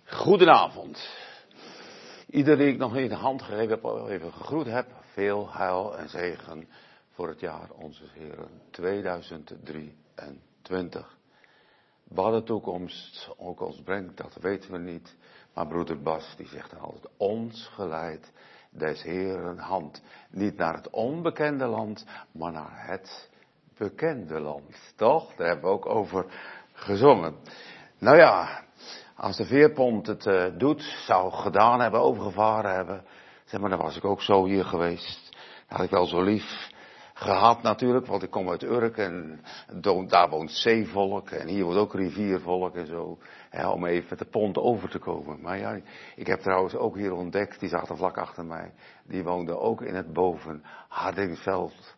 Goedenavond. Iedereen die ik nog in de hand gegeven heb, even gegroet heb. Veel heil en zegen voor het jaar onze Heren 2023. Wat de toekomst ook ons brengt, dat weten we niet. Maar broeder Bas die zegt dan altijd, ons geleid des Heren hand. Niet naar het onbekende land, maar naar het bekende land. Toch? Daar hebben we ook over gezongen. Nou ja, als de veerpont het doet, zou gedaan hebben, overgevaren hebben. Zeg maar, dan was ik ook zo hier geweest. Dat had ik wel zo lief gehad natuurlijk, want ik kom uit Urk en daar woont zeevolk en hier woont ook riviervolk en zo. Ja, om even met de pont over te komen. Maar ja, ik heb trouwens ook hier ontdekt, die zaten vlak achter mij. Die woonden ook in het boven Hardingsveld.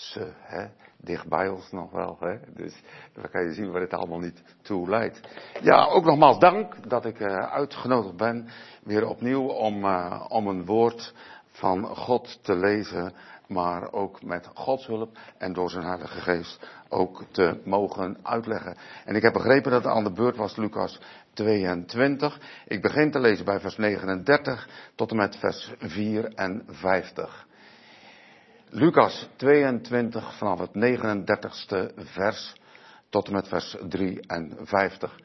Dicht bij ons nog wel, hè. Dus dan kan je zien waar het allemaal niet toe leidt. Ja, ook nogmaals dank dat ik uitgenodigd ben, weer opnieuw om een woord van God te lezen, maar ook met Gods hulp en door zijn Heilige Geest ook te mogen uitleggen. En ik heb begrepen dat het aan de beurt was Lucas 22. Ik begin te lezen bij vers 39 tot en met vers 54. Lucas 22 vanaf het 39ste vers tot en met vers 53.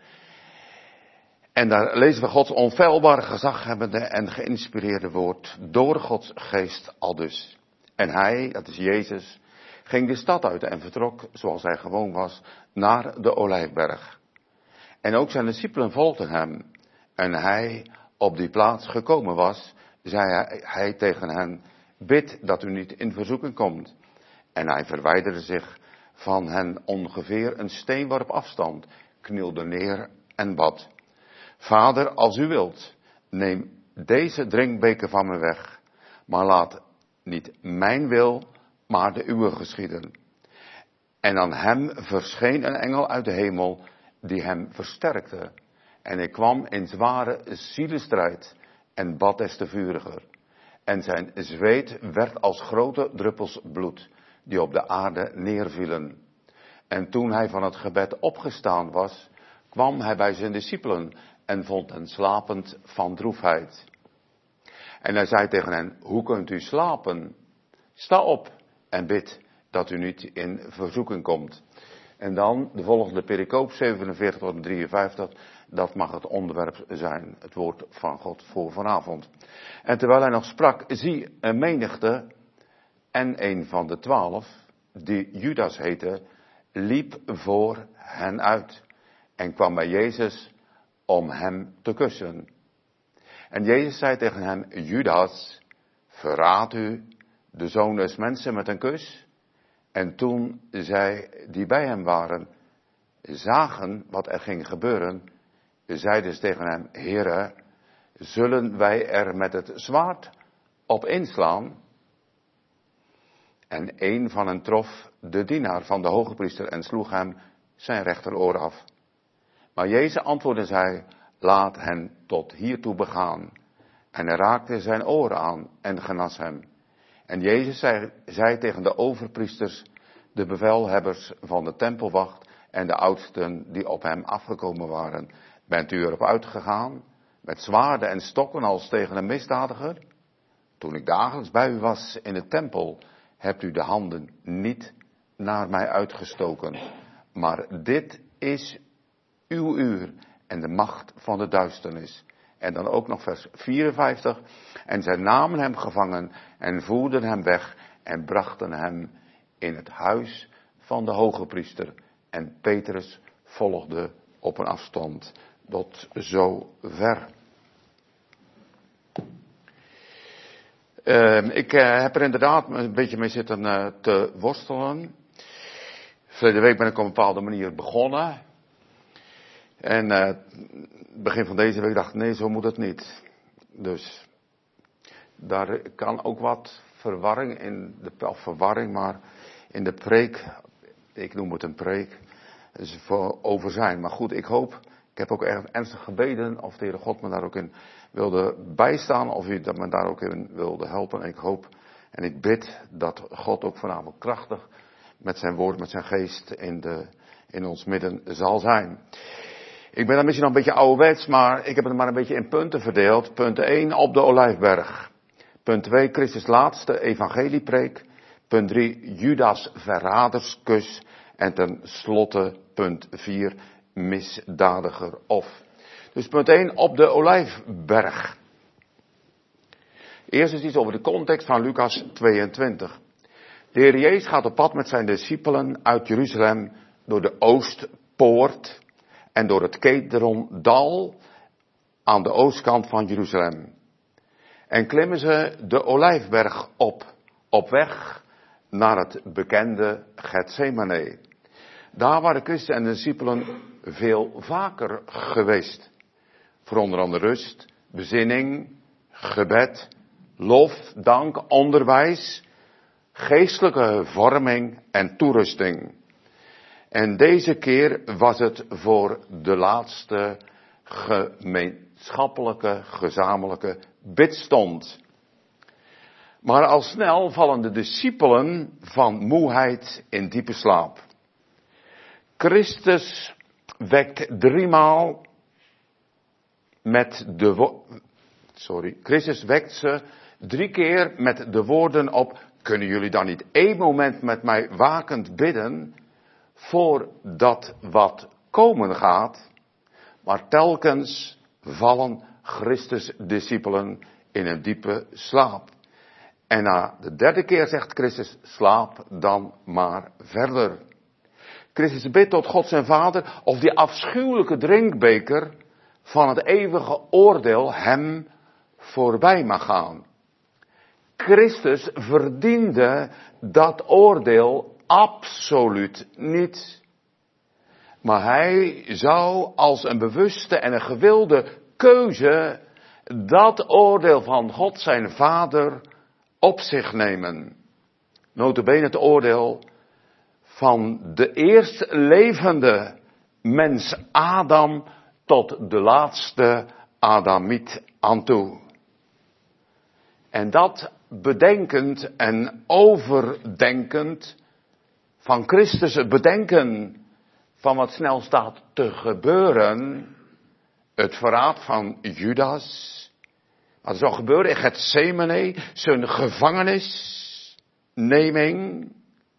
En daar lezen we Gods onfeilbare gezaghebbende en geïnspireerde woord door Gods geest aldus. En hij, dat is Jezus, ging de stad uit en vertrok, zoals hij gewoon was, naar de Olijfberg. En ook zijn discipelen volgden hem. En hij op die plaats gekomen was, zei hij tegen hen, bid dat u niet in verzoeking komt. En hij verwijderde zich van hen ongeveer een steenworp afstand, knielde neer en bad. Vader, als u wilt, neem deze drinkbeker van me weg, maar laat niet mijn wil, maar de uwe geschieden. En aan hem verscheen een engel uit de hemel, die hem versterkte. En hij kwam in zware zielenstrijd en bad des te vuriger. En zijn zweet werd als grote druppels bloed, die op de aarde neervielen. En toen hij van het gebed opgestaan was, kwam hij bij zijn discipelen en vond hen slapend van droefheid. En hij zei tegen hen, hoe kunt u slapen? Sta op en bid dat u niet in verzoeking komt. En dan de volgende pericoop, 47 tot 53, dat mag het onderwerp zijn, het woord van God voor vanavond. En terwijl hij nog sprak, zie een menigte en een van de 12, die Judas heette, liep voor hen uit en kwam bij Jezus om hem te kussen. En Jezus zei tegen hem, Judas, verraadt u de Zoon des Mensen met een kus? En toen zij die bij hem waren, zagen wat er ging gebeuren, zeiden ze tegen hem, Heere, zullen wij er met het zwaard op inslaan? En een van hen trof de dienaar van de hogepriester en sloeg hem zijn rechteroor af. Maar Jezus antwoordde zei, laat hen tot hiertoe begaan. En hij raakte zijn oren aan en genas hem. En Jezus zei tegen de overpriesters, de bevelhebbers van de tempelwacht en de oudsten die op hem afgekomen waren, bent u erop uitgegaan met zwaarden en stokken als tegen een misdadiger? Toen ik dagelijks bij u was in de tempel, hebt u de handen niet naar mij uitgestoken. Maar dit is uw uur en de macht van de duisternis. En dan ook nog vers 54. En zij namen hem gevangen en voerden hem weg en brachten hem in het huis van de hogepriester. En Petrus volgde op een afstand tot zover. Ik heb er inderdaad een beetje mee zitten te worstelen. Verleden week ben ik op een bepaalde manier begonnen. En begin van deze week dacht ik, nee, zo moet het niet. Dus daar kan ook wat verwarring, maar in de preek, ik noem het een preek, over zijn. Maar goed, ik heb ook ernstig gebeden of de Heere God me daar ook in wilde bijstaan, of u dat me daar ook in wilde helpen. En ik hoop en ik bid dat God ook vanavond krachtig met zijn woord, met zijn geest in ons midden zal zijn. Ik ben dan misschien nog een beetje ouderwets, maar ik heb het maar een beetje in punten verdeeld. Punt 1 op de Olijfberg. Punt 2 Christus laatste evangeliepreek. Punt 3 Judas verraderskus. En ten slotte punt 4 misdadiger of. Dus punt 1 op de Olijfberg. Eerst is iets over de context van Lucas 22. De Heer Jezus gaat op pad met zijn discipelen uit Jeruzalem door de Oostpoort en door het Kedrondal aan de oostkant van Jeruzalem. En klimmen ze de Olijfberg op weg naar het bekende Getsemane. Daar waren Christus en de discipelen veel vaker geweest. Voor onder andere rust, bezinning, gebed, lof, dank, onderwijs, geestelijke vorming en toerusting. En deze keer was het voor de laatste gemeenschappelijke, gezamenlijke bidstond. Maar al snel vallen de discipelen van moeheid in diepe slaap. Christus wekt Christus wekt ze 3 keer met de woorden op: kunnen jullie dan niet 1 moment met mij wakend bidden voor dat wat komen gaat? Maar telkens vallen Christus discipelen in een diepe slaap. En na de 3e keer zegt Christus: slaap dan maar verder. Christus bidt tot God zijn Vader of die afschuwelijke drinkbeker van het eeuwige oordeel hem voorbij mag gaan. Christus verdiende dat oordeel absoluut niet. Maar hij zou als een bewuste en een gewilde keuze dat oordeel van God zijn Vader op zich nemen. Nota bene het oordeel van de eerst levende mens Adam tot de laatste Adamiet aan toe. En dat bedenkend en overdenkend van Christus, het bedenken van wat snel staat te gebeuren, het verraad van Judas, wat er zou gebeuren in Getsemane, zijn gevangenisneming,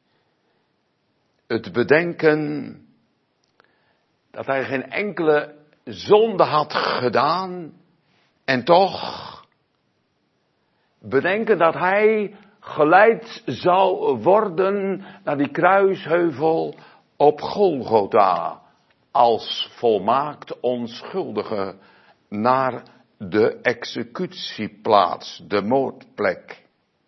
het bedenken dat hij geen enkele zonde had gedaan en toch bedenken dat hij geleid zou worden naar die kruisheuvel op Golgotha als volmaakt onschuldige naar de executieplaats, de moordplek.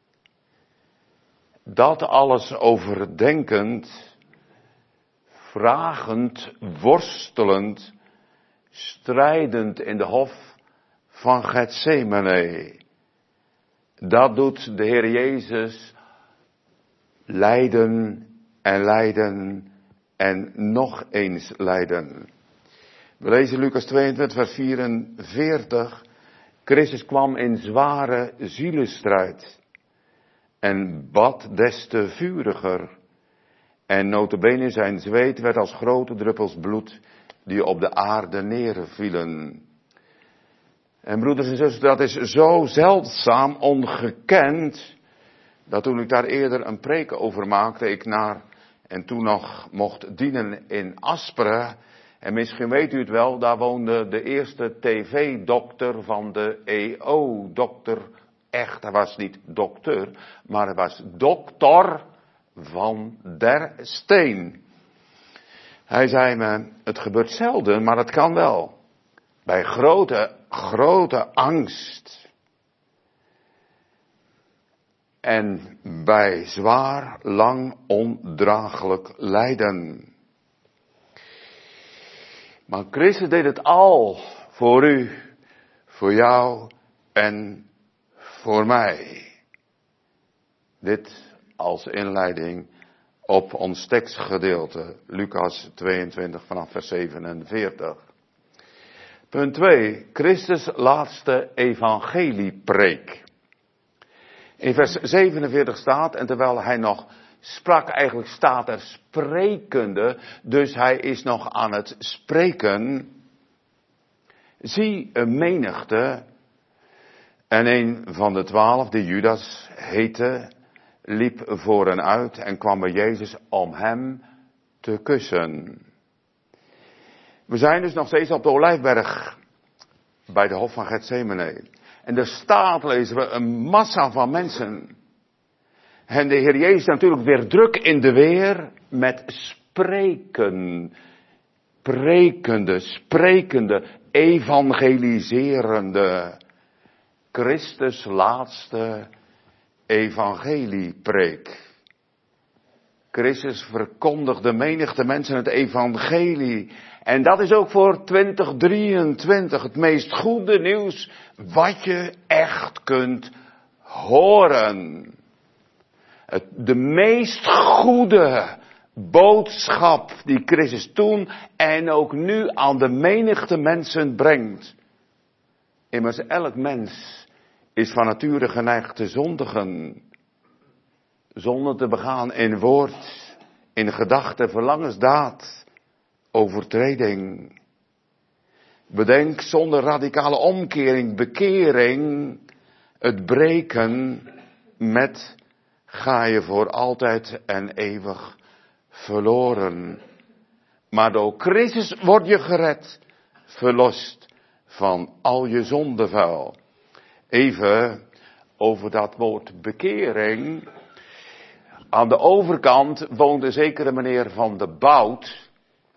Dat alles overdenkend, vragend, worstelend, strijdend in de hof van Getsemane. Dat doet de Heer Jezus lijden en lijden en nog eens lijden. We lezen Lucas 22 vers 44. Christus kwam in zware zielenstrijd en bad des te vuriger. En nota bene zijn zweet werd als grote druppels bloed die op de aarde neervielen. En broeders en zusters, dat is zo zeldzaam, ongekend, dat toen ik daar eerder een preek over maakte, ik en toen nog mocht dienen in Asperen. En misschien weet u het wel, daar woonde de eerste tv-dokter van de EO. Dokter, echt, hij was niet dokter, maar hij was dokter van der Steen. Hij zei me, het gebeurt zelden, maar het kan wel. Bij grote angst. En bij zwaar, lang, ondraaglijk lijden. Maar Christus deed het al voor u, voor jou en voor mij. Dit als inleiding op ons tekstgedeelte, Lucas 22 vanaf vers 47. Punt 2, Christus laatste evangeliepreek. In vers 47 staat, en terwijl hij nog sprak, eigenlijk staat er sprekende, dus hij is nog aan het spreken. Zie een menigte. En een van de 12, die Judas heette, liep voor hen uit en kwam bij Jezus om hem te kussen. We zijn dus nog steeds op de Olijfberg, bij de hof van Getsemane. En er staat, lezen we, een massa van mensen. En de Heer Jezus natuurlijk weer druk in de weer met spreken. Sprekende, evangeliserende. Christus laatste evangeliepreek. Christus verkondigde menigte mensen het evangelie. En dat is ook voor 2023 het meest goede nieuws wat je echt kunt horen. De meest goede boodschap die Christus toen en ook nu aan de menigte mensen brengt. Immers elk mens is van nature geneigd te zondigen. Zonde te begaan in woord, in gedachte, verlangens, daad, overtreding. Bedenk zonder radicale omkering, bekering, het breken met ga je voor altijd en eeuwig verloren. Maar door Christus word je gered, verlost van al je zondevuil. Even over dat woord bekering. Aan de overkant woonde zekere meneer Van de Bout.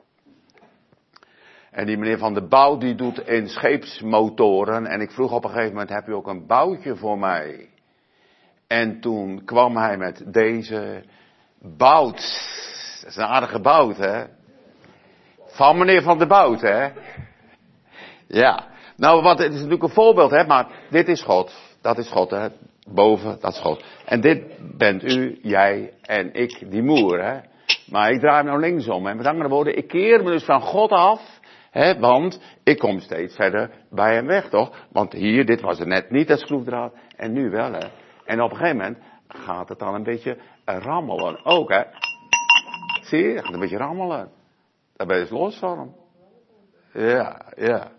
En die meneer Van de Bout die doet in scheepsmotoren. En ik vroeg op een gegeven moment, heb u ook een boutje voor mij? En toen kwam hij met deze bout. Dat is een aardige bout, hè? Van meneer Van de Bout, hè? Ja. Nou, het is natuurlijk een voorbeeld, hè? Maar dit is God. Dat is God, hè? Boven, dat is God. En dit bent u, jij en ik, die moer, hè? Maar ik draai me nou linksom, hè? Met andere woorden, ik keer me dus van God af, hè? Want ik kom steeds verder bij hem weg, toch? Want hier, dit was er net niet, dat schroefdraad. En nu wel, hè? En op een gegeven moment gaat het dan een beetje rammelen. Ook, hè? Zie je? Het gaat een beetje rammelen. Daar ben je los van hem. Ja. Ja.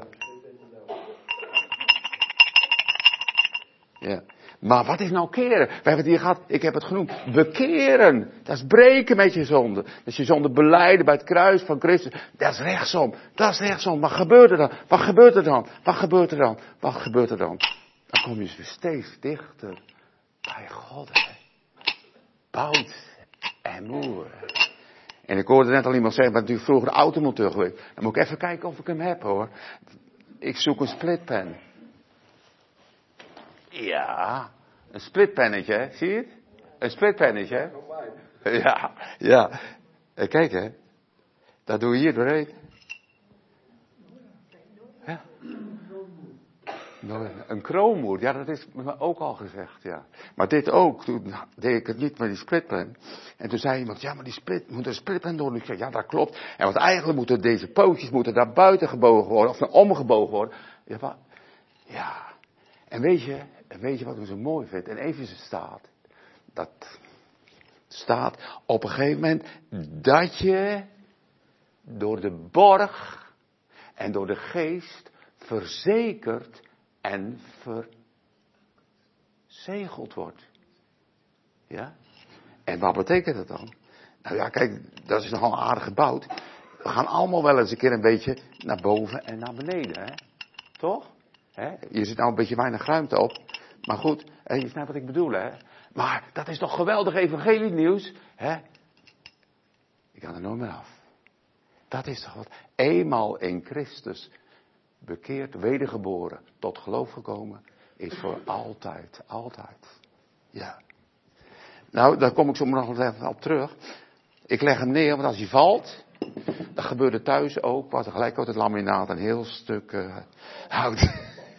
Maar wat is nou keren? We hebben het hier gehad, ik heb het genoemd. Bekeren. Dat is breken met je zonde. Dat is je zonde belijden bij het kruis van Christus. Dat is rechtsom. Wat gebeurt er dan? Wat gebeurt er dan? Dan kom je dus steeds dichter bij God. Hè? Bout en moer. En ik hoorde net al iemand zeggen, dat u vroeger de automonteur geweest. Dan moet ik even kijken of ik hem heb, hoor. Ik zoek een splitpen. Ja, een splitpennetje, hè? Zie je het? Een splitpennetje, hè? Ja. Kijk, hè. Dat doe je hier doorheen. Ja. Een kroonmoer, ja, dat is me ook al gezegd, ja. Maar dit ook, toen deed ik het niet met die splitpen. En toen zei iemand, ja, maar moet een splitpen door. En ik zei, ja, dat klopt. En want eigenlijk moeten deze pootjes daar buiten gebogen worden, of omgebogen worden. Ja. En weet je wat ik zo mooi vind? En Efeze staat op een gegeven moment dat je door de borg en door de geest verzekerd en verzegeld wordt. Ja? En wat betekent dat dan? Nou ja, kijk, dat is nogal een aardige bout. We gaan allemaal wel eens een keer een beetje naar boven en naar beneden, hè? Toch? Hè? Hier zit nou een beetje weinig ruimte op. Maar goed, je snapt wat ik bedoel, hè? Maar dat is toch geweldig evangelienieuws, hè? Ik kan er nooit meer af. Dat is toch wat? Eenmaal in Christus bekeerd, wedergeboren, tot geloof gekomen, is voor altijd. Ja. Nou, daar kom ik zo nog even op terug. Ik leg hem neer, want als hij valt, dat gebeurde thuis ook, was er gelijk uit het laminaat een heel stuk hout.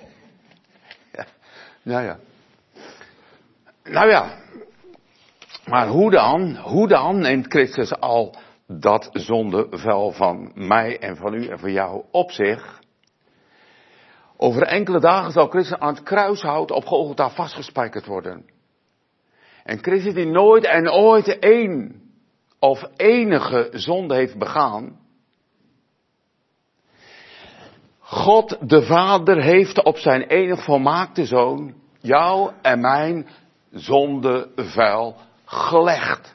Ja. Nou ja. Maar hoe dan neemt Christus al dat zondevuil van mij en van u en van jou op zich? Over enkele dagen zal Christus aan het kruishout op Golgotha vastgespijkerd worden. En Christus die nooit en ooit één of enige zonde heeft begaan. God de Vader heeft op zijn enig volmaakte Zoon jou en mijn zondevuil gelegd.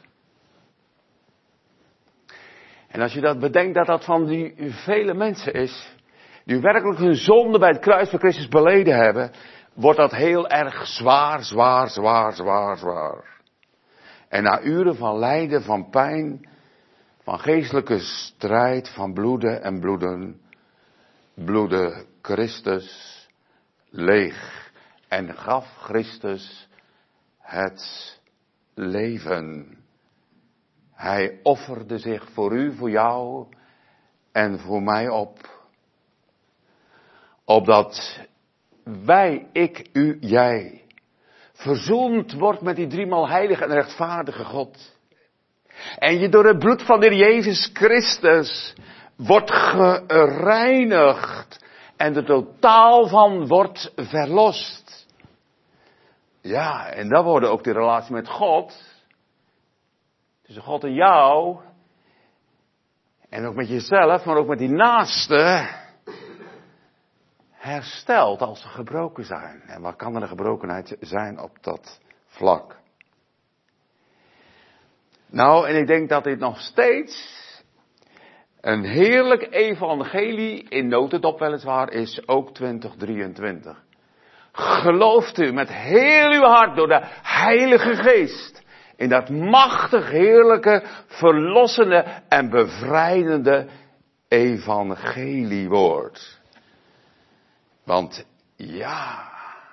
En als je dat bedenkt dat dat van die vele mensen is, die werkelijk hun zonde bij het kruis van Christus beleden hebben, wordt dat heel erg zwaar. En na uren van lijden, van pijn, van geestelijke strijd, van bloeden en bloedde Christus leeg en gaf Christus het leven. Hij offerde zich voor u, voor jou en voor mij op. Opdat wij, ik, u, jij, verzoend wordt met die driemaal heilige en rechtvaardige God. En je door het bloed van de Heer Jezus Christus wordt gereinigd en er totaal van wordt verlost. Ja, en dan wordt ook de relatie met God, tussen God en jou, en ook met jezelf, maar ook met die naaste, hersteld als ze gebroken zijn. En wat kan er een gebrokenheid zijn op dat vlak? Nou, en ik denk dat dit nog steeds een heerlijk evangelie in notendop weliswaar is, ook 2023. Gelooft u met heel uw hart door de Heilige Geest in dat machtig, heerlijke, verlossende en bevrijdende evangeliewoord. Want ja,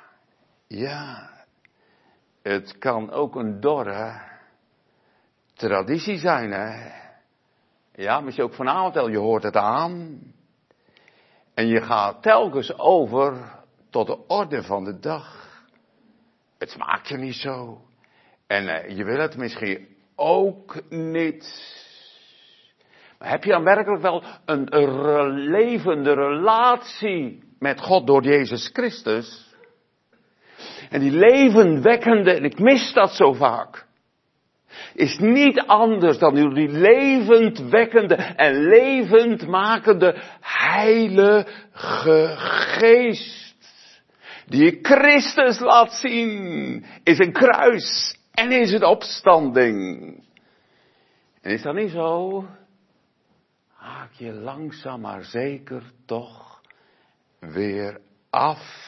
het kan ook een dorre traditie zijn, hè. Ja, misschien ook vanavond al, je hoort het aan. En je gaat telkens over tot de orde van de dag. Het smaakt je niet zo. En je wil het misschien ook niet. Maar heb je dan werkelijk wel een levende relatie met God door Jezus Christus? En die levenwekkende, en ik mis dat zo vaak, is niet anders dan die levendwekkende en levendmakende Heilige Geest. Die Christus laat zien in zijn kruis en in zijn opstanding. En is dat niet zo? Haak je langzaam maar zeker toch weer af.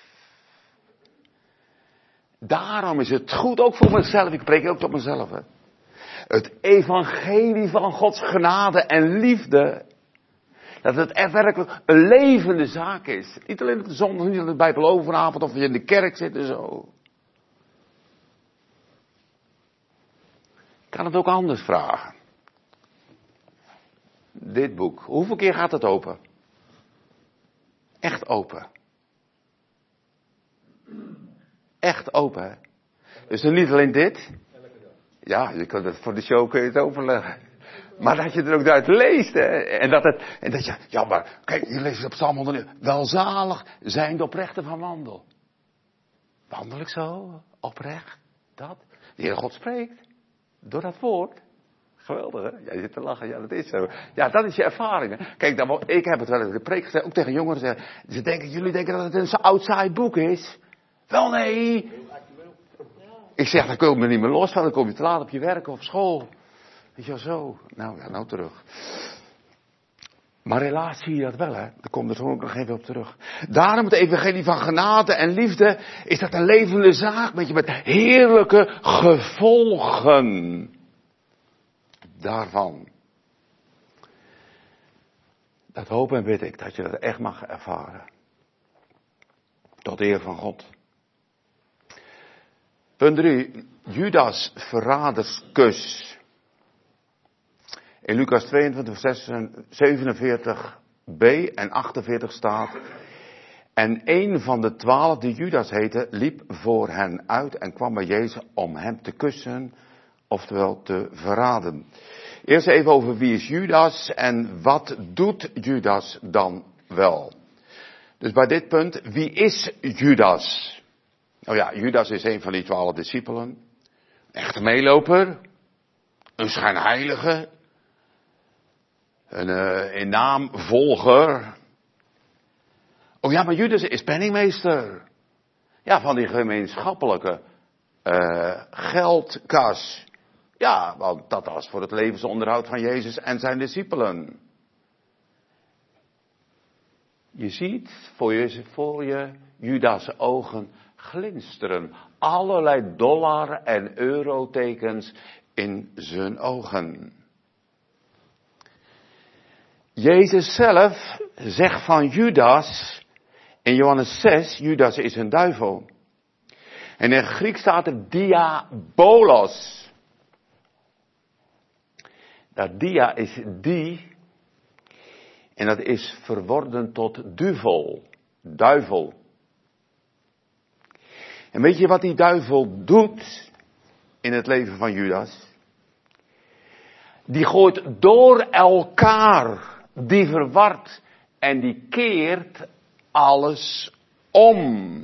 Daarom is het goed, ook voor mezelf, ik preek ook tot mezelf. Hè. Het evangelie van Gods genade en liefde. Dat het echt werkelijk een levende zaak is. Niet alleen op de zondag, niet alleen bij Bijbelovenavond of je in de kerk zit en zo. Ik kan het ook anders vragen. Dit boek, hoeveel keer gaat het open? Echt open. Echt open, hè? Dus dan niet alleen dit. Ja, je kunt het voor de show kun je het overleggen. Maar dat je er ook uit leest, hè. En dat je, ja maar, kijk, je leest het op Psalm 100. Welzalig zijn de oprechten van wandel. Wandel ik zo? Oprecht? Dat? De Heer God spreekt. Door dat woord. Geweldig, hè? Jij zit te lachen. Ja, dat is zo. Ja, dat is je ervaring, hè? Kijk, ik heb het wel in de preek gezegd, ook tegen jongeren. Jullie denken dat het een oud saai boek is. Wel nee. Ik zeg, daar kom je niet meer los van. Dan kom je te laat op je werk of school. Weet je wel zo. Nou terug. Maar helaas zie je dat wel, hè. Daar komt er zo ook nog even op terug. Daarom het evangelie van genade en liefde is dat een levende zaak met heerlijke gevolgen daarvan. Dat hoop en bid ik dat je dat echt mag ervaren. Tot eer van God. Punt 3. Judas verraderskus. In Lucas 22, vers 47b en 48 staat. En een van de 12 die Judas heette, liep voor hen uit en kwam bij Jezus om hem te kussen, oftewel te verraden. Eerst even over wie is Judas en wat doet Judas dan wel. Dus bij dit punt, wie is Judas? Nou ja, Judas is een van die 12 discipelen. Een echte meeloper. Een schijnheilige. Een naamvolger. Oh ja, maar Judas is penningmeester. Ja, van die gemeenschappelijke geldkas. Ja, want dat was voor het levensonderhoud van Jezus en zijn discipelen. Je ziet voor je Judas' ogen glinsteren. Allerlei dollar- en eurotekens in zijn ogen. Jezus zelf zegt van Judas in Johannes 6, Judas is een duivel. En in het Grieks staat er diabolos. Dat dia is die. En dat is verworden tot duivel. En weet je wat die duivel doet in het leven van Judas? Die gooit door elkaar, die verwart en die keert alles om.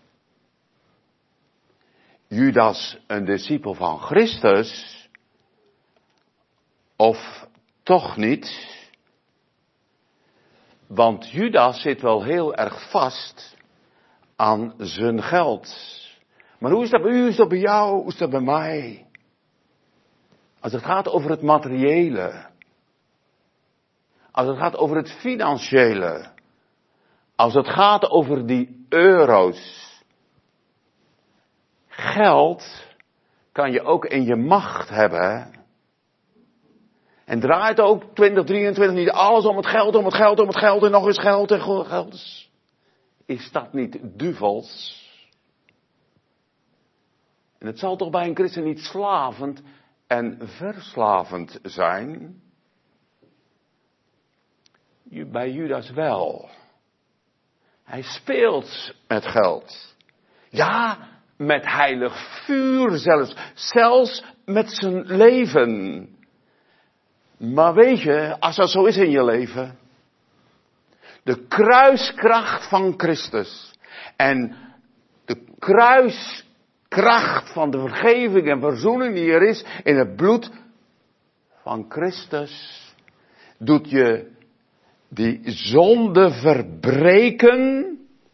Judas, een discipel van Christus, of toch niet? Want Judas zit wel heel erg vast aan zijn geld. Maar hoe is dat bij u, hoe is dat bij jou, hoe is dat bij mij? Als het gaat over het materiële. Als het gaat over het financiële. Als het gaat over die euro's. Geld kan je ook in je macht hebben. En draait ook 2023 niet alles om het geld en nog eens geld en geld. Is dat niet duvels? En het zal toch bij een christen niet slavend en verslavend zijn? Bij Judas wel. Hij speelt met geld. Ja, met heilig vuur zelfs. Zelfs met zijn leven. Maar weet je, als dat zo is in je leven. De kruiskracht van Christus. En de kruiskracht van de vergeving en verzoening die er is in het bloed van Christus. Doet je die zonde verbreken.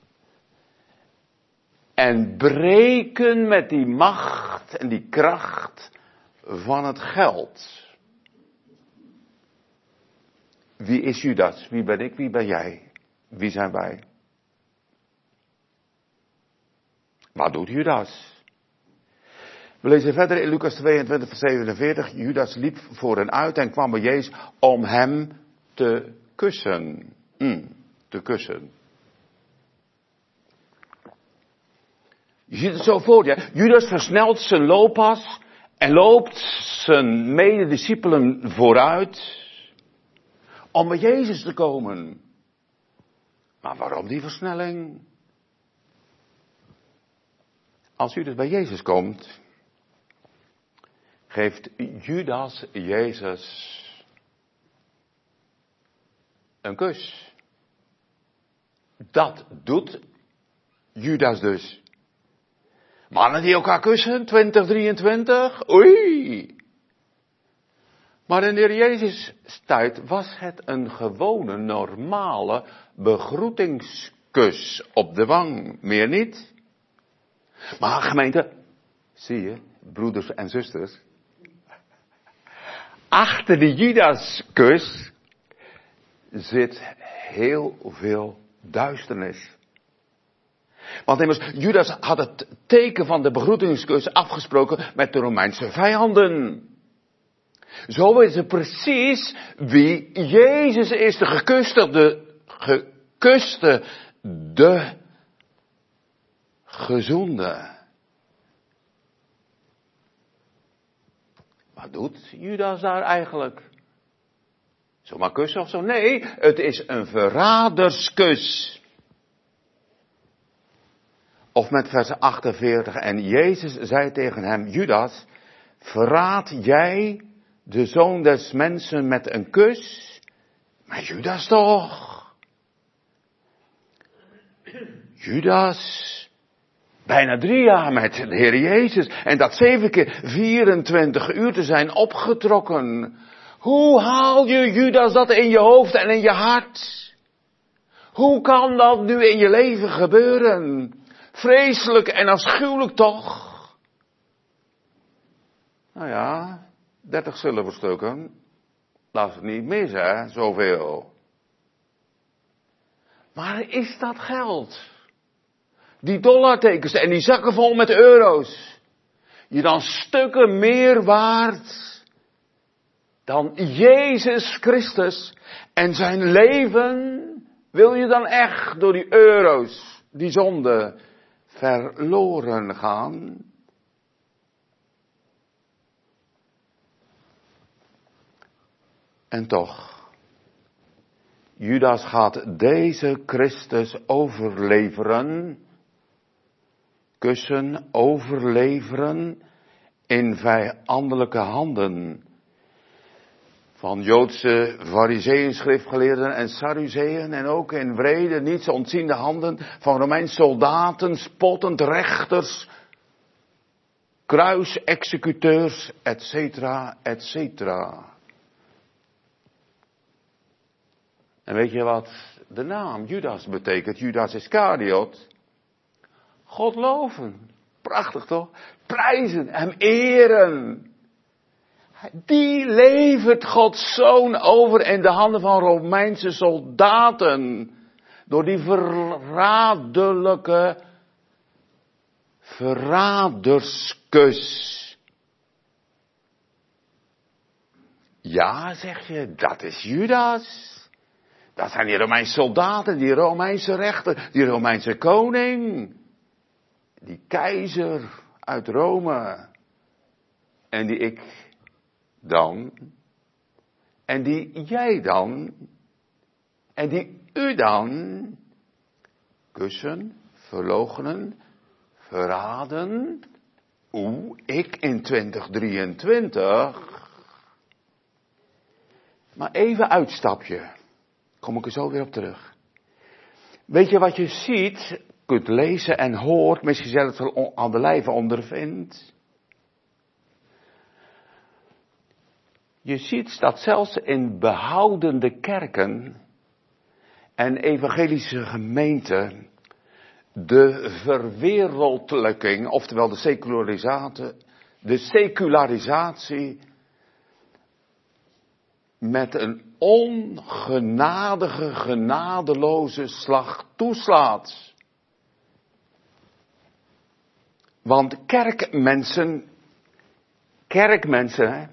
En breken met die macht en die kracht van het geld. Wie is Judas? Wie ben ik? Wie ben jij? Wie zijn wij? Wat doet Judas? We lezen verder in Lucas 22 vers 47. Judas liep voor hen uit en kwam bij Jezus om hem te kussen. Te kussen. Je ziet het zo voor je. Judas versnelt zijn looppas en loopt zijn medediscipelen vooruit om bij Jezus te komen. Maar waarom die versnelling? Als Judas bij Jezus komt, geeft Judas Jezus een kus. Dat doet Judas dus. Mannen die elkaar kussen, 2023, oei. Maar in de Heer Jezus' tijd was het een gewone, normale begroetingskus op de wang, meer niet. Maar gemeente, zie je, broeders en zusters, achter de Judaskus zit heel veel duisternis. Want immers, Judas had het teken van de begroetingskus afgesproken met de Romeinse vijanden. Zo is het precies wie Jezus is, de gekuste, de gezoende. Wat doet Judas daar eigenlijk? Zomaar kussen of zo? Nee, het is een verraderskus. Of met vers 48. En Jezus zei tegen hem, Judas, verraad jij de Zoon des Mensen met een kus? Maar Judas toch? Judas, bijna 3 jaar met de Heer Jezus. En dat 7 keer 24 uur te zijn opgetrokken. Hoe haal je Judas dat in je hoofd en in je hart? Hoe kan dat nu in je leven gebeuren? Vreselijk en afschuwelijk toch? Nou ja, 30 zilverstukken. Dat is niet mis, hè, zoveel. Maar is dat geld? Die dollartekens en die zakken vol met euro's. Je dan stukken meer waard dan Jezus Christus en zijn leven? Wil je dan echt door die euro's, die zonde, verloren gaan? En toch, Judas gaat deze Christus overleveren, kussen, overleveren in vijandelijke handen. Van Joodse fariseeën, schriftgeleerden en Sadduceeën en ook in wrede, niets ontziende handen van Romeinse soldaten, spottend rechters, kruisexecuteurs, etcetera, etcetera. En weet je wat de naam Judas betekent? Judas Iscariot. God loven. Prachtig toch? Prijzen, hem eren. Die levert Gods Zoon over in de handen van Romeinse soldaten. Door die verraderskus. Ja, zeg je, dat is Judas. Dat zijn die Romeinse soldaten, die Romeinse rechter, die Romeinse koning. Die keizer uit Rome. En die ik dan. En die jij dan. En die u dan. Kussen, verloochenen, verraden. Ik in 2023. Maar even uitstapje. Kom ik er zo weer op terug. Weet je wat je ziet, kunt lezen en hoort, misschien zelfs wel aan de lijve ondervindt? Je ziet dat zelfs in behoudende kerken en evangelische gemeenten de verwereldlijking, oftewel de secularisatie met een ongenadige, genadeloze slag toeslaat. Want kerkmensen, hè,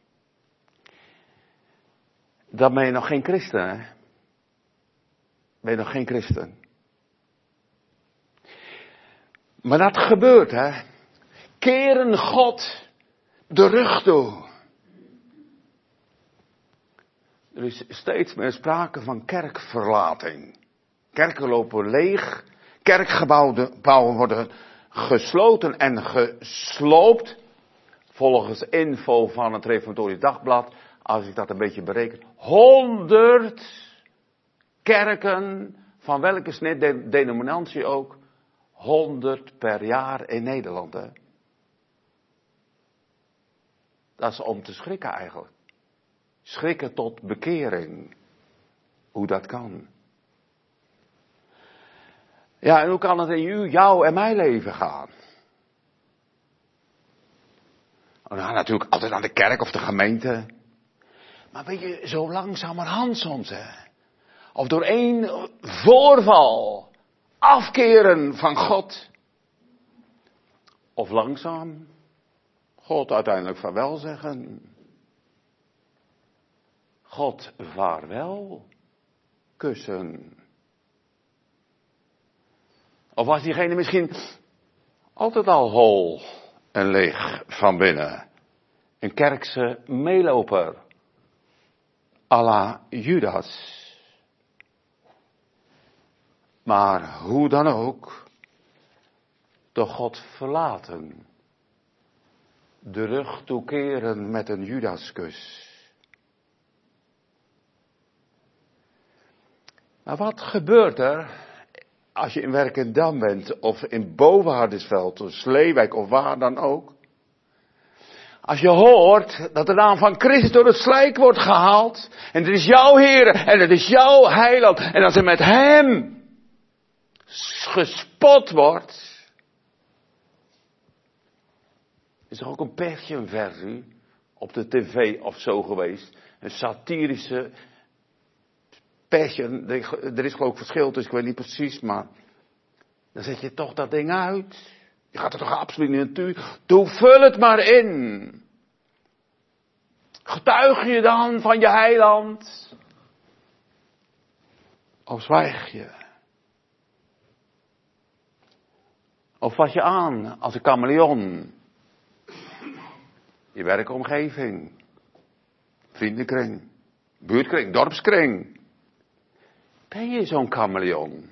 dan ben je nog geen christen, hè. Ben je nog geen christen. Maar dat gebeurt, hè. Keren God de rug toe. Er is steeds meer sprake van kerkverlating. Kerken lopen leeg. Kerkgebouwen worden gesloten en gesloopt. Volgens info van het Reformatorisch Dagblad, als ik dat een beetje bereken, 100 kerken, van welke snit, denominatie ook, 100 per jaar in Nederland. Hè? Dat is om te schrikken eigenlijk. Schrikken tot bekering. Hoe dat kan. Ja, en hoe kan het in jou en mijn leven gaan? Nou, natuurlijk altijd aan de kerk of de gemeente. Maar weet je, zo langzamerhand soms, hè. Of door één voorval afkeren van God. Of langzaam God uiteindelijk vaarwel zeggen. God vaarwel kussen. Of was diegene misschien altijd al hol en leeg van binnen? Een kerkse meeloper. À la Judas. Maar hoe dan ook. Door God verlaten. De rug toekeren met een Judaskus. Maar wat gebeurt er als je in Werkendam bent of in Bovenhardenveld of Sleewijk of waar dan ook? Als je hoort dat de naam van Christus door het slijk wordt gehaald. En het is jouw Heer en het is jouw heiland. En als er met hem gespot wordt. Is er ook een Passion-versie op de tv of zo geweest. Een satirische Passion. Er is geloof ik verschil, dus ik weet niet precies, maar dan zet je toch dat ding uit. Je gaat er toch absoluut niet naartoe. Doe, vul het maar in. Getuig je dan van je heiland? Of zwijg je? Of vat je aan als een chameleon? Je werkomgeving, vriendenkring, buurtkring, dorpskring. Ben je zo'n chameleon?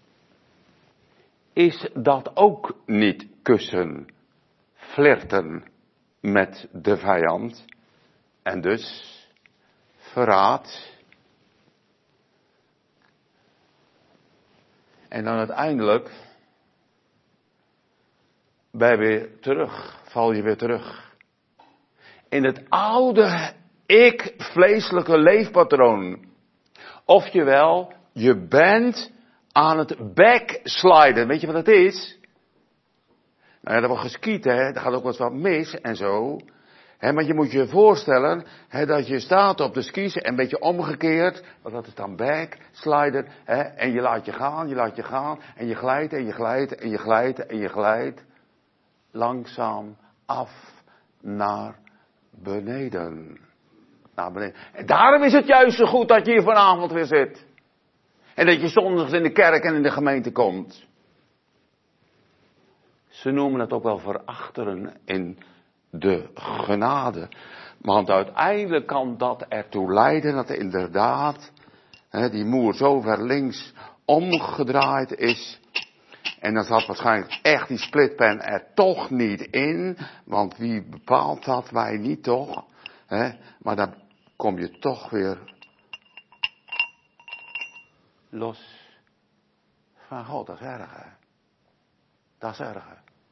Is dat ook niet kussen, flirten met de vijand en dus verraad? En dan uiteindelijk val je weer terug. In het oude vleeselijke leefpatroon. Oftewel, je bent aan het backsliden. Weet je wat dat is? Nou ja, dat wordt geskiet, hè. Daar gaat ook wat mis en zo. Hè, maar je moet je voorstellen, hè, dat je staat op de skis en een beetje omgekeerd. Want dat is dan backsliden. Hè, en je laat je gaan. En je glijdt en je glijdt en je glijdt en je glijdt. Langzaam af naar beneden. Naar beneden. En daarom is het juist zo goed dat je hier vanavond weer zit. En dat je zondags in de kerk en in de gemeente komt. Ze noemen het ook wel verachteren in de genade. Want uiteindelijk kan dat ertoe leiden dat inderdaad die moer zo ver links omgedraaid is. En dan zat waarschijnlijk echt die splitpen er toch niet in. Want wie bepaalt dat? Wij niet toch? Maar dan kom je toch weer los van God. Dat is erg, hè? Dat is erg, hè?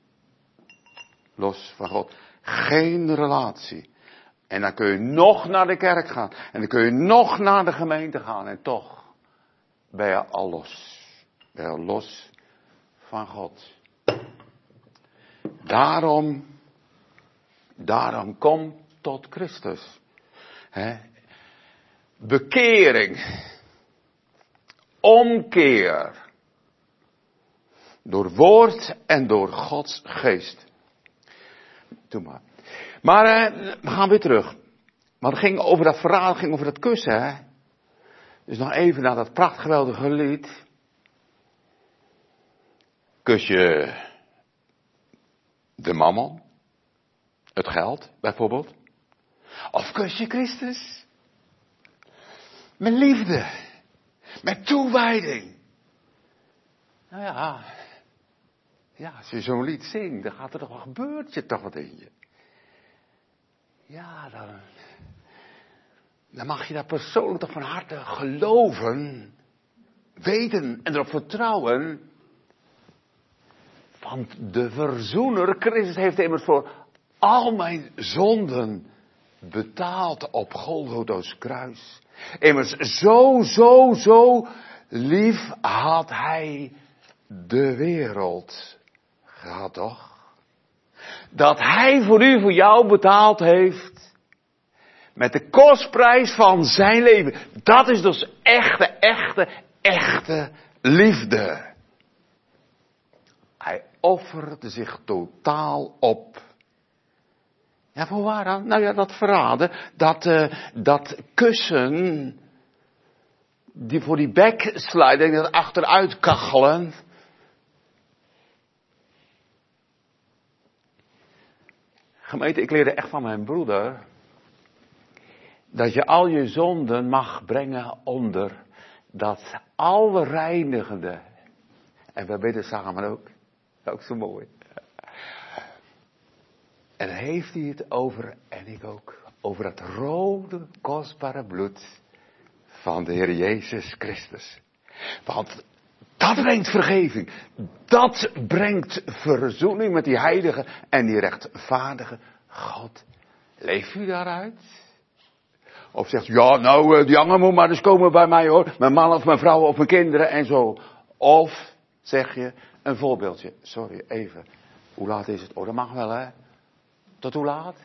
Los van God. Geen relatie. En dan kun je nog naar de kerk gaan. En dan kun je nog naar de gemeente gaan. En toch ben je al los. Ben je al los van God. Daarom kom tot Christus. Bekering. Omkeer. Door woord en door Gods geest. Doe maar. Maar we gaan weer terug. Want het ging over dat verhaal, het ging over dat kussen. Hè? Dus nog even naar dat prachtgeweldige lied. Kus je de mammon? Het geld, bijvoorbeeld? Of kus je Christus? Met liefde. Met toewijding. Nou ja. Ja, als je zo'n lied zingt, dan gaat er toch wat, gebeurt je toch wat in je. Ja, dan mag je dat persoonlijk toch van harte geloven, weten en erop vertrouwen. Want de verzoener, Christus, heeft immers voor al mijn zonden betaald op Golgotha's kruis. Immers zo lief had hij de wereld gehad, toch? Dat hij voor u, voor jou betaald heeft. Met de kostprijs van zijn leven. Dat is dus echte liefde. Hij offerde zich totaal op. Ja, voor waar dan? Nou ja, dat verraden. Dat kussen. Voor die backsliding, dat achteruit kachelen. Gemeente, ik leerde echt van mijn broeder. Dat je al je zonden mag brengen onder dat alreinigende. En we bidden samen ook. Ook zo mooi. En dan heeft hij het over, en ik ook, over het rode, kostbare bloed van de Heer Jezus Christus. Want dat brengt vergeving. Dat brengt verzoening met die heilige en die rechtvaardige God Leeft u daaruit? Of zegt u, ja nou, die anger moet maar eens komen bij mij hoor. Mijn man of mijn vrouw of mijn kinderen en zo. Of zeg je, een voorbeeldje. Sorry, even. Hoe laat is het? Oh, dat mag wel hè. Tot hoe laat?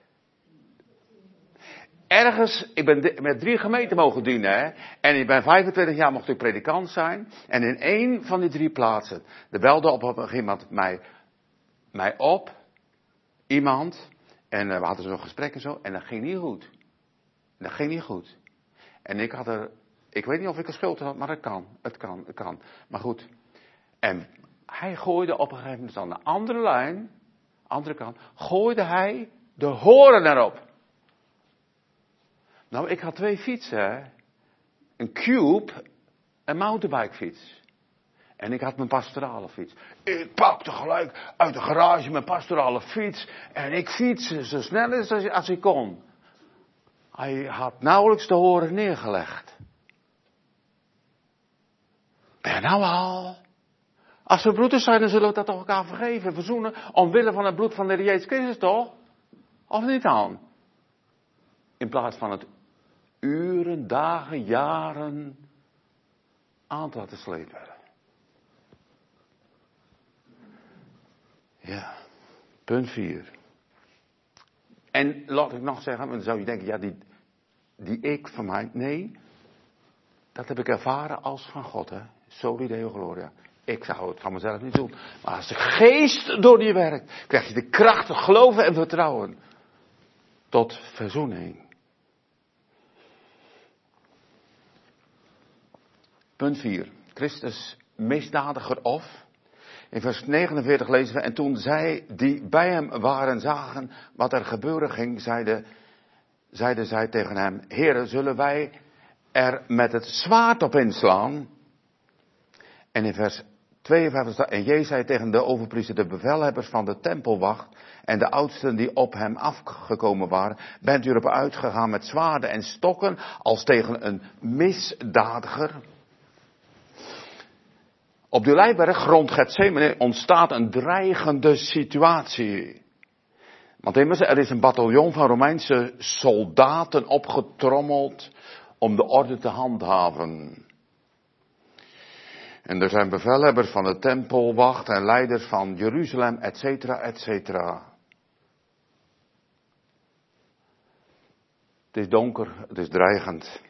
Ergens, ik ben met 3 gemeenten mogen dienen hè. En ik ben 25 jaar mocht ik predikant zijn. En in 1 van die 3 plaatsen, er belde op een gegeven moment mij op. Iemand. En we hadden zo'n gesprek en zo. En dat ging niet goed. Dat ging niet goed. En ik weet niet of ik er schuld had, maar het kan. Maar goed. En hij gooide op een gegeven moment aan de andere lijn, andere kant, gooide hij de horen erop. Nou, ik had 2 fietsen, hè. Een Cube en mountainbikefiets. En ik had mijn pastorale fiets. Ik pakte gelijk uit de garage mijn pastorale fiets. En ik fietste zo snel als ik kon. Hij had nauwelijks de horen neergelegd. En nou al. Als we broeders zijn, dan zullen we dat toch elkaar vergeven, verzoenen. Omwille van het bloed van de Heer Jezus Christus, toch? Of niet dan? In plaats van het uren, dagen, jaren aan te laten slepen. Ja, punt 4. En laat ik nog zeggen, dan zou je denken, ja, die ik van mij, nee, dat heb ik ervaren als van God, hè. Soli Deo Gloria. Ik zou het van mezelf niet doen. Maar als de geest door je werkt, krijg je de kracht te geloven en vertrouwen. Tot verzoening. Punt 4. Christus misdadiger of. In vers 49 lezen we, en toen zij die bij hem waren zagen wat er gebeuren ging, zeiden zij tegen hem, Heere, zullen wij er met het zwaard op inslaan? En in vers 52 staat, en Jezus zei tegen de overpriester, de bevelhebbers van de tempelwacht en de oudsten die op hem afgekomen waren, bent u erop uitgegaan met zwaarden en stokken als tegen een misdadiger? Op de Olijfberg, grond Getsemane, ontstaat een dreigende situatie. Want immers, er is een bataljon van Romeinse soldaten opgetrommeld om de orde te handhaven. En er zijn bevelhebbers van de tempelwacht en leiders van Jeruzalem, et cetera, et cetera. Het is donker, het is dreigend.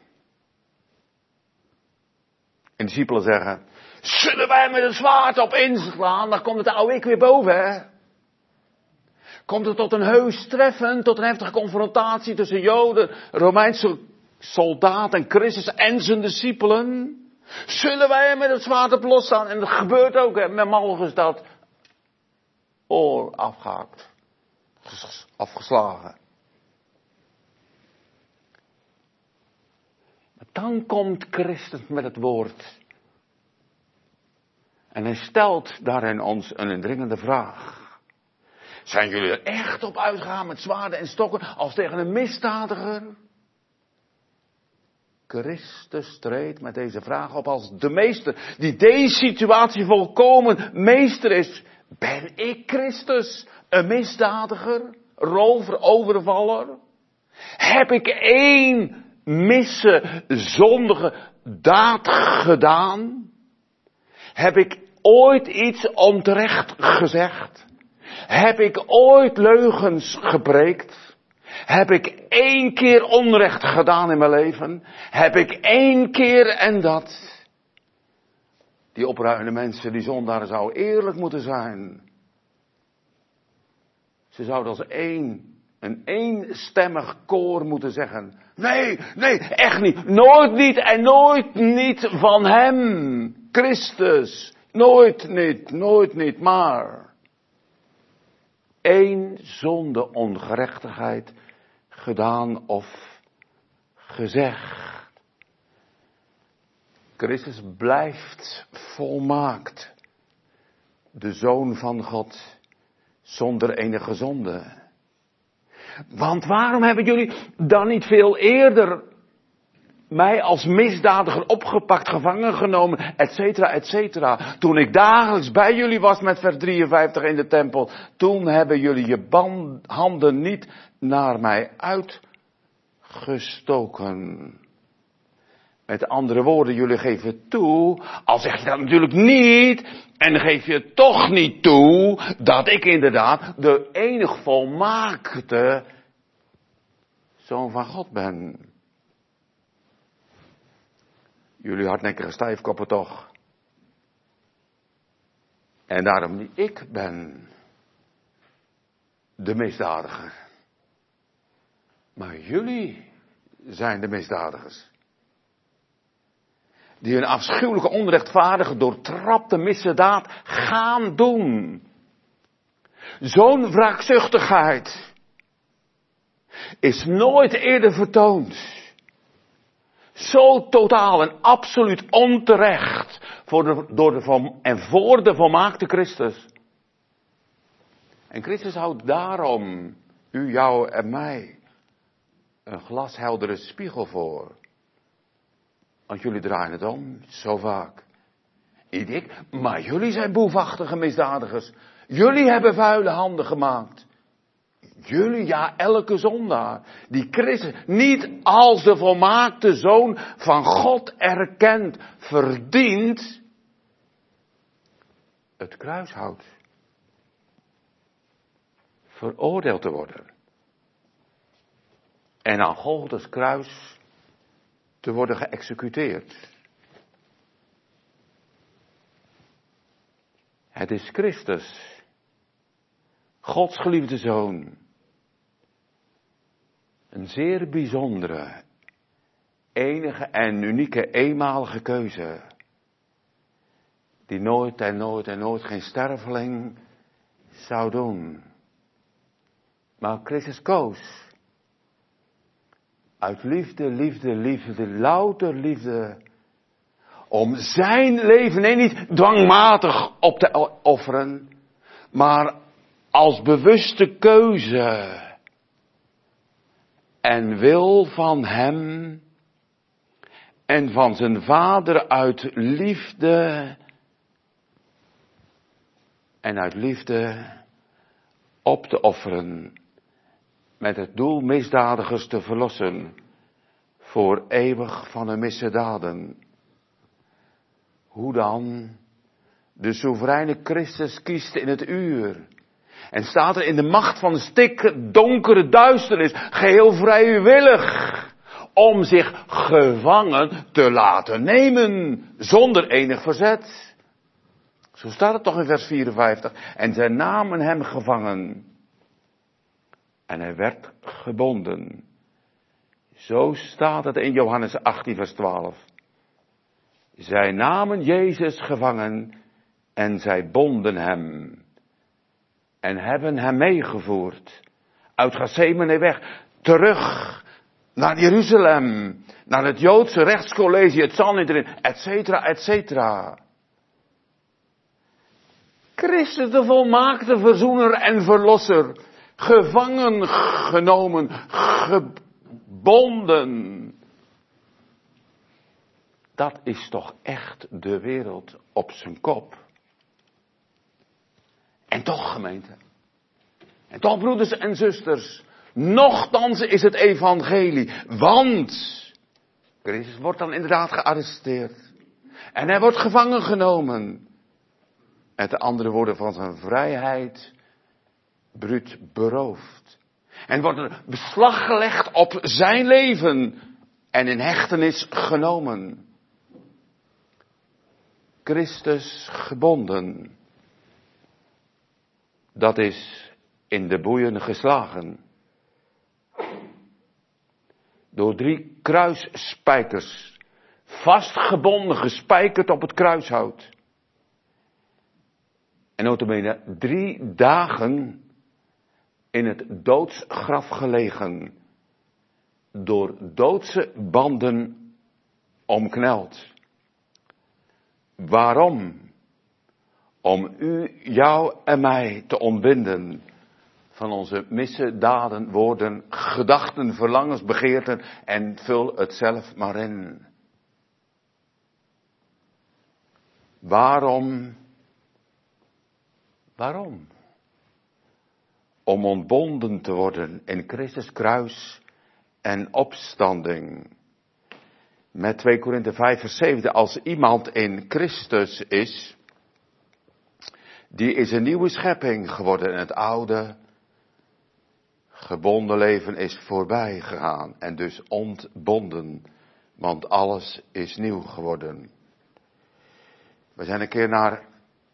En de discipelen zeggen, zullen wij met een zwaard op inslaan? Dan komt het oude ik weer boven, hè? Komt het tot een heus treffen, tot een heftige confrontatie tussen Joden, Romeinse soldaten en Christus en zijn discipelen? Zullen wij met het zwaard op losstaan? En dat gebeurt ook, hè? Met Malchus dat oor afgehakt, afgeslagen. Dan komt Christus met het woord. En hij stelt daarin ons een indringende vraag. Zijn jullie er echt op uitgegaan met zwaarden en stokken als tegen een misdadiger? Christus treedt met deze vraag op als de meester, die deze situatie volkomen meester is. Ben ik Christus, een misdadiger, rover, overvaller? Heb ik één zondige daad gedaan? Heb ik ooit iets onterecht gezegd? Heb ik ooit leugens gepreekt? Heb ik 1 keer onrecht gedaan in mijn leven? Heb ik 1 keer en dat? Die opruimende mensen, die zondaren zouden eerlijk moeten zijn. Ze zouden als een eenstemmig koor moeten zeggen. Nee, echt niet. Nooit niet en nooit niet van hem. Christus. Nooit niet, maar 1 zonde ongerechtigheid gedaan of gezegd. Christus blijft volmaakt. De Zoon van God zonder enige zonde. Want waarom hebben jullie dan niet veel eerder mij als misdadiger opgepakt, gevangen genomen, et cetera, et cetera. Toen ik dagelijks bij jullie was met vers 53 in de tempel, toen hebben jullie je handen niet naar mij uitgestoken. Met andere woorden, jullie geven toe, al zeg je dat natuurlijk niet, en geef je toch niet toe, dat ik inderdaad de enig volmaakte Zoon van God ben. Jullie hardnekkige stijfkoppen toch. En daarom niet ik ben de misdadiger. Maar jullie zijn de misdadigers. Die een afschuwelijke, onrechtvaardige, doortrapte misdaad gaan doen. Zo'n wraakzuchtigheid is nooit eerder vertoond. Zo totaal en absoluut onterecht voor de volmaakte Christus. En Christus houdt daarom u, jou en mij een glasheldere spiegel voor. Want jullie draaien het om, zo vaak. Niet ik, maar jullie zijn boefachtige misdadigers. Jullie hebben vuile handen gemaakt. Jullie, ja, elke zondaar, die Christus niet als de volmaakte Zoon van God erkent, verdient het kruishout. Veroordeeld te worden. En aan Golgotha's kruis te worden geëxecuteerd. Het is Christus, Gods geliefde Zoon. Een zeer bijzondere, enige en unieke eenmalige keuze. Die nooit en nooit en nooit geen sterveling zou doen. Maar Christus koos. Uit liefde, liefde, liefde, louter liefde. Om zijn leven, nee niet dwangmatig op te offeren. Maar als bewuste keuze. En wil van hem. En van zijn vader uit liefde. En uit liefde op te offeren. Met het doel misdadigers te verlossen. Voor eeuwig van hun misdaden. Hoe dan? De soevereine Christus kiest in het uur. En staat er in de macht van stikdonkere duisternis. Geheel vrijwillig. Om zich gevangen te laten nemen. Zonder enig verzet. Zo staat het toch in vers 54. En zij namen hem gevangen. En hij werd gebonden. Zo staat het in Johannes 18 vers 12. Zij namen Jezus gevangen en zij bonden hem. En hebben hem meegevoerd. Uit Gethsemane weg. Terug naar Jeruzalem. Naar het Joodse rechtscollege, het Sanhedrin, et cetera, et cetera. Christus de volmaakte verzoener en verlosser. Gevangen genomen, gebonden. Dat is toch echt de wereld op zijn kop. En toch, gemeente. En toch, broeders en zusters. Nochtans is het evangelie. Want Christus wordt dan inderdaad gearresteerd. En hij wordt gevangen genomen. Met de andere woorden, van zijn vrijheid bruut beroofd. En wordt er beslag gelegd op zijn leven. En in hechtenis genomen. Christus gebonden. Dat is in de boeien geslagen. Door 3 kruisspijkers. Vastgebonden, gespijkerd op het kruishout. En notabene 3 dagen in het doodsgraf gelegen. Door doodse banden omkneld. Waarom? Om u, jou en mij te ontbinden van onze misdaden, woorden, gedachten, verlangens, begeerten en vul het zelf maar in. Waarom? Om ontbonden te worden in Christus kruis en opstanding. Met 2 Korinthe 5 vers 7, als iemand in Christus is, die is een nieuwe schepping geworden en het oude gebonden leven is voorbij gegaan en dus ontbonden, want alles is nieuw geworden. We zijn een keer naar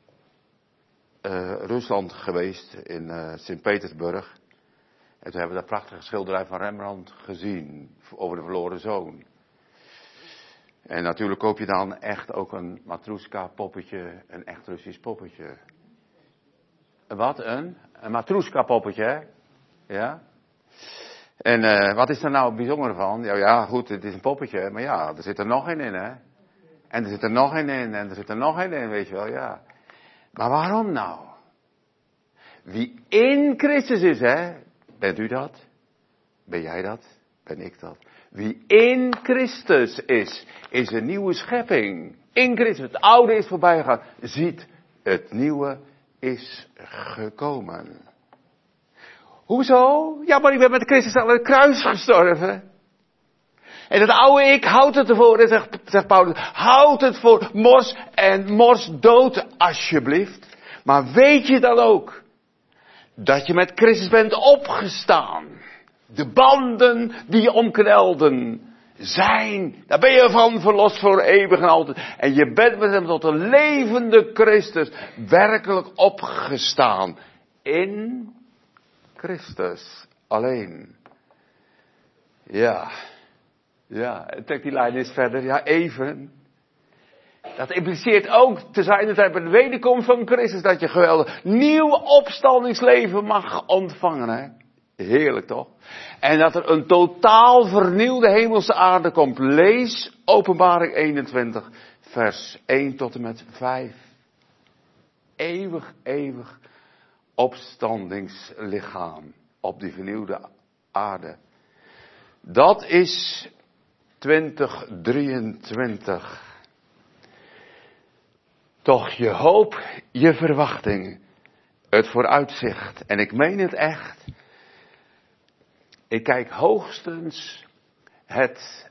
Rusland geweest, in Sint-Petersburg. En toen hebben we dat prachtige schilderij van Rembrandt gezien, over de verloren zoon. En natuurlijk koop je dan echt ook een Matroeska poppetje, een echt Russisch poppetje. Wat? Een Matroeska poppetje, hè? Ja? En wat is er nou bijzonder van? Ja, goed, het is een poppetje, maar ja, er zit er nog een in, hè? En er zit er nog een in, en er zit er nog een in, weet je wel, ja. Maar waarom nou? Wie in Christus is, hè? Bent u dat? Ben jij dat? Ben ik dat? Wie in Christus is een nieuwe schepping. In Christus, het oude is voorbij gegaan. Ziet, het nieuwe is gekomen. Hoezo? Ja, maar ik ben met Christus aan het kruis gestorven. En dat oude ik houdt het ervoor, zegt Paulus, houdt het voor, mors dood alsjeblieft. Maar weet je dan ook, dat je met Christus bent opgestaan. De banden die je omknelden zijn, daar ben je van verlost voor eeuwig en altijd. En je bent met hem tot een levende Christus werkelijk opgestaan. In Christus alleen. Ja, trek die lijn eens verder. Ja, even. Dat impliceert ook te zijn dat bij de wederkomst van Christus dat je geweldig nieuw opstandingsleven mag ontvangen. Hè? Heerlijk toch? En dat er een totaal vernieuwde hemelse aarde komt. Lees Openbaring 21 vers 1 tot en met 5. Eeuwig opstandingslichaam op die vernieuwde aarde. Dat is 2023. Toch je hoop, je verwachting, het vooruitzicht. En ik meen het echt. Ik kijk hoogstens het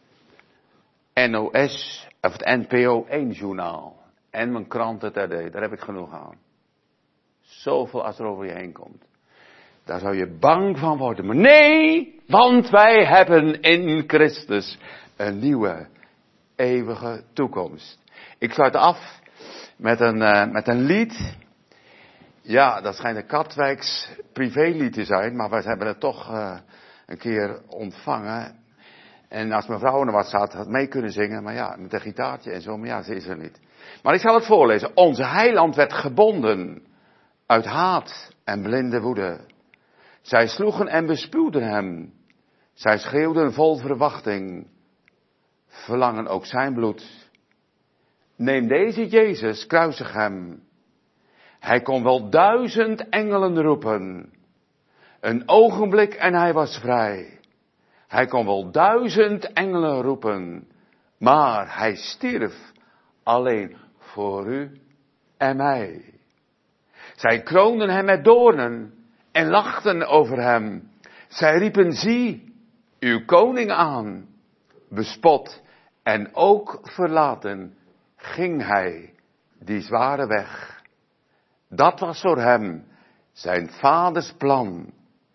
NOS of het NPO 1 journaal. En mijn krant het RD, daar heb ik genoeg aan. Zoveel als er over je heen komt. Daar zou je bang van worden. Maar nee, want wij hebben in Christus een nieuwe, eeuwige toekomst. Ik sluit af met een lied. Ja, dat schijnt een Katwijks privélied te zijn, maar wij hebben het toch een keer ontvangen. En als mijn vrouw er wat staat, had mee kunnen zingen, maar ja, met een gitaartje en zo, maar ja, ze is er niet. Maar ik zal het voorlezen. Onze heiland werd gebonden uit haat en blinde woede. Zij sloegen en bespuwden hem. Zij schreeuwden vol verwachting. Verlangen ook zijn bloed. Neem deze Jezus, kruisig hem. Hij kon wel 1000 engelen roepen. Een ogenblik en hij was vrij. Hij kon wel 1000 engelen roepen. Maar hij stierf alleen voor u en mij. Zij kroonden hem met doornen en lachten over hem. Zij riepen, zie, uw koning aan. Bespot en ook verlaten ging hij die zware weg. Dat was voor hem zijn vaders plan.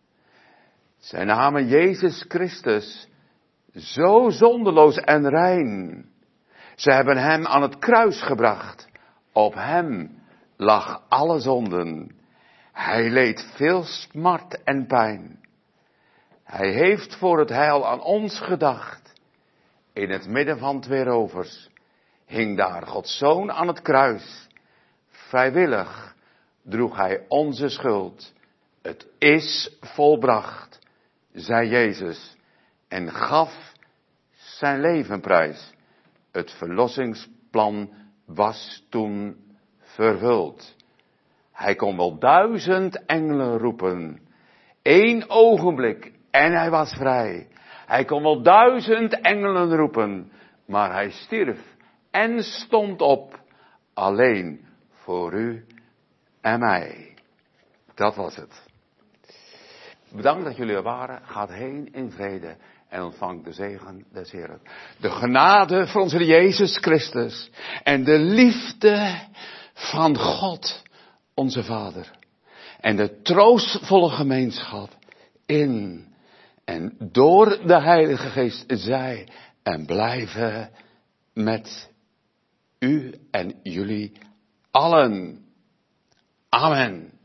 Zij namen Jezus Christus zo zonderloos en rein. Ze hebben hem aan het kruis gebracht. Op hem lag alle zonden. Hij leed veel smart en pijn. Hij heeft voor het heil aan ons gedacht. In het midden van 2 rovers hing daar Gods Zoon aan het kruis. Vrijwillig droeg hij onze schuld. Het is volbracht, zei Jezus, en gaf zijn leven prijs. Het verlossingsplan was toen vervuld. Hij kon wel 1000 engelen roepen. Eén ogenblik en hij was vrij. Hij kon wel 1000 engelen roepen, maar hij stierf en stond op, alleen voor u en mij. Dat was het. Bedankt dat jullie er waren. Gaat heen in vrede en ontvangt de zegen des Heeren. De genade van onze Jezus Christus en de liefde van God, onze Vader. En de troostvolle gemeenschap in en door de Heilige Geest zij en blijven met u en jullie allen. Amen.